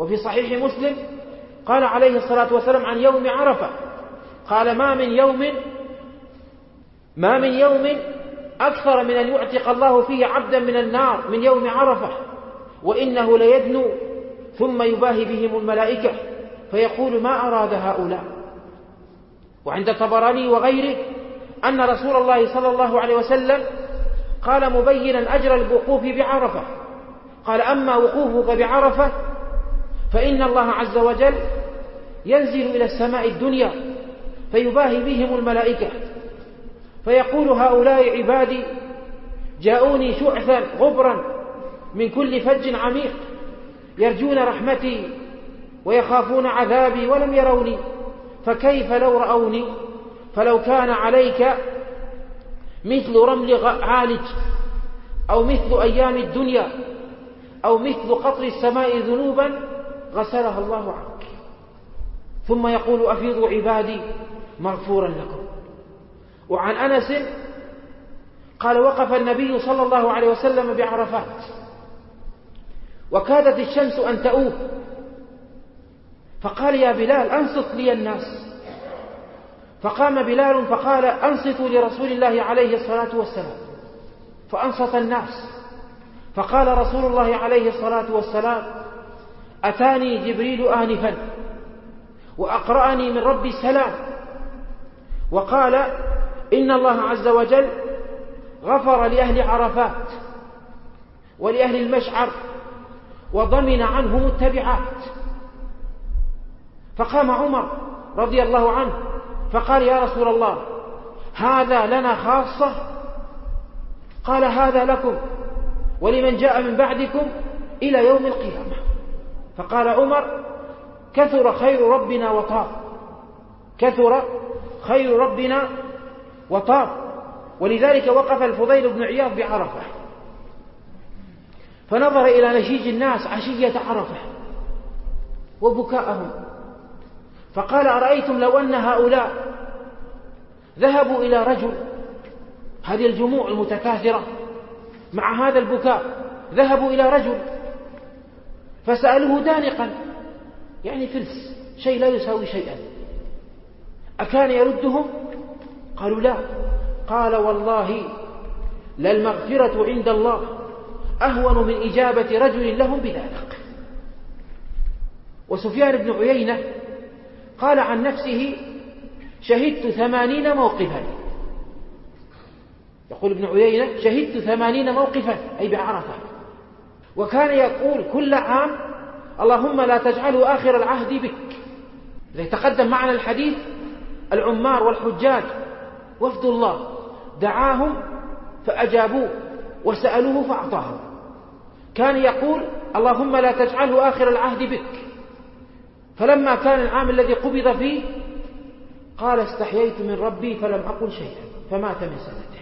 وفي صحيح مسلم قال عليه الصلاة والسلام عن يوم عرفة، قال ما من يوم أكثر من أن يعتق الله فيه عبدا من النار من يوم عرفة، وإنه ليدنو ثم يباهي بهم الملائكة فيقول ما أراد هؤلاء. وعند الطبراني وغيره أن رسول الله صلى الله عليه وسلم قال مبينا أجر الوقوف بعرفة، قال أما وقوفك بعرفة فإن الله عز وجل ينزل إلى السماء الدنيا فيباهي بهم الملائكة فيقول هؤلاء عبادي جاءوني شعثا غبرا من كل فج عميق يرجون رحمتي ويخافون عذابي ولم يروني، فكيف لو رأوني؟ فلو كان عليك مثل رمل عالج أو مثل أيام الدنيا أو مثل قطر السماء ذنوبا غسلها الله عنك. ثم يقول أفيضوا عبادي مغفورا لكم. وعن أنس قال وقف النبي صلى الله عليه وسلم بعرفات وكادت الشمس أن تؤوب، فقال يا بلال أنصت لي الناس، فقام بلال فقال أنصتوا لرسول الله عليه الصلاة والسلام، فأنصت الناس. فقال رسول الله عليه الصلاة والسلام أتاني جبريل آنفا وأقرأني من ربي السلام وقال إن الله عز وجل غفر لأهل عرفات ولأهل المشعر وضمن عنهم التبعات. فقام عمر رضي الله عنه فقال يا رسول الله هذا لنا خاصة؟ قال هذا لكم ولمن جاء من بعدكم إلى يوم القيامة. فقال عمر كثر خير ربنا وطاب، كثر خير ربنا وطاب. ولذلك وقف الفضيل بن عياض بعرفة فنظر إلى نشيج الناس عشية عرفة وبكاءهم فقال أرأيتم لو أن هؤلاء ذهبوا إلى رجل، هذه الجموع المتكاثرة مع هذا البكاء ذهبوا إلى رجل فسألوه دانقا يعني فلس شيء لا يساوي شيئا أكان يردهم؟ قالوا لا. قال والله للمغفرة عند الله أهون من إجابة رجل لهم بذلك. وسفيان بن عيينة قال عن نفسه شهدت 80 موقفا، يقول ابن عيينة شهدت 80 موقفا أي بعرفة، وكان يقول كل عام اللهم لا تجعله آخر العهد بك. إذا تقدم معنا الحديث العمار والحجاج وفد الله دعاهم فأجابوه وسألوه فأعطاهم، كان يقول اللهم لا تجعله آخر العهد بك. فلما كان العام الذي قبض فيه قال استحييت من ربي فلم أقل شيئا فمات من سنته.